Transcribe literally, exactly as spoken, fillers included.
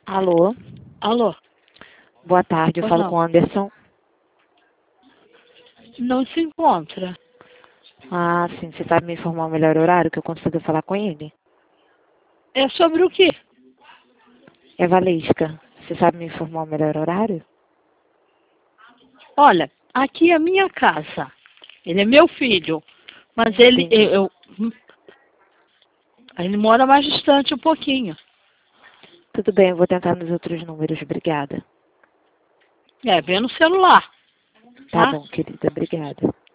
Alô, Alô? boa tarde, eu Pois falo não. com o Anderson. Não se encontra. Ah, sim, você sabe me informar o melhor horário que eu consigo falar com ele? É sobre o quê? É Valesca, você sabe me informar o melhor horário? Olha, aqui é a minha casa. Ele é meu filho. Mas ele, Entendi. eu, eu- ele mora mais distante um pouquinho. Tudo bem, eu vou tentar nos outros números, obrigada. É, vê no celular, Tá tá? bom, querida, obrigada.